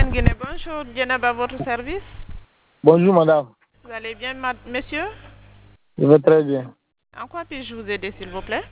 MTN Guinée, bonjour. Dienab à votre service. Bonjour madame. Vous allez bien, monsieur? Je vais très bien. En quoi puis-je vous aider, s'il vous plaît?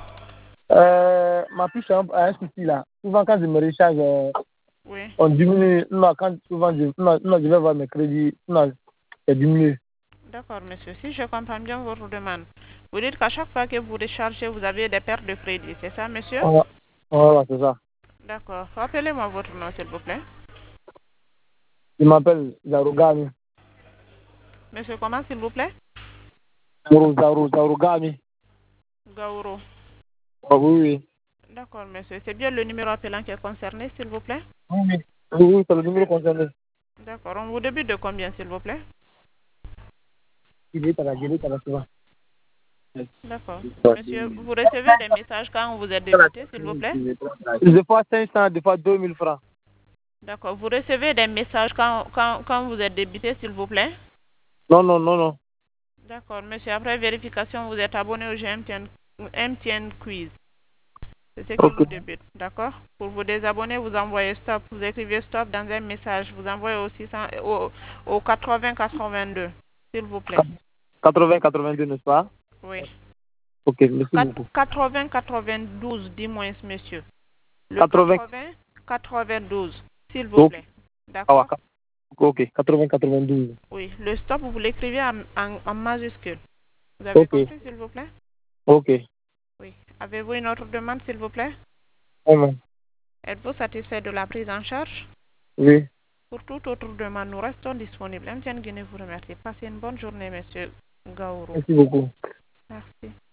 Ma puce a un souci là. Souvent quand je me recharge, Oui. on diminue. Non, quand souvent je vais voir mes crédits, non, c'est diminué. D'accord, monsieur. Si je comprends bien votre demande, vous dites qu'à chaque fois que vous rechargez, vous avez des pertes de crédit, c'est ça, monsieur? Voilà, c'est ça. D'accord. Rappelez-moi votre nom, s'il vous plaît. Je m'appelle Zarugami. Monsieur, comment, s'il vous plaît? Zarugami. Gauro. Oh, oui, oui. D'accord, monsieur. C'est bien le numéro appelant qui est concerné, s'il vous plaît? Oui, oui. Oui, c'est le numéro concerné. D'accord. On vous débute de combien, s'il vous plaît? Il est à la gueule, souvent. D'accord. Monsieur, vous recevez des messages quand vous êtes débuté, s'il vous plaît? Des fois 500, des fois 2000 francs. D'accord. Vous recevez des messages quand vous êtes débuté, s'il vous plaît? Non, non, non, non. D'accord. Monsieur, après vérification, vous êtes abonné au MTN Quiz. C'est ce qui Ok. vous débute. D'accord? Pour vous désabonner, vous envoyez stop. Vous écrivez stop dans un message. Vous envoyez au 80-82, s'il vous plaît. 80-82, n'est-ce pas? Oui. Ok, merci beaucoup. 80-92, dis-moi, monsieur. Le 80. 80-92, s'il vous Ok. plaît. Ah, ouais, D'accord? ok, 80-92. Oui. Le stop, vous l'écrivez en majuscule. Vous avez Ok, compris, s'il vous plaît? ok. Oui. Avez-vous une autre demande, s'il vous plaît? Vraiment. Êtes-vous satisfait de la prise en charge? Oui. Pour toute autre demande, nous restons disponibles. MTN Guinée vous remercie. Passez une bonne journée, monsieur Gaourou. Merci beaucoup. Merci.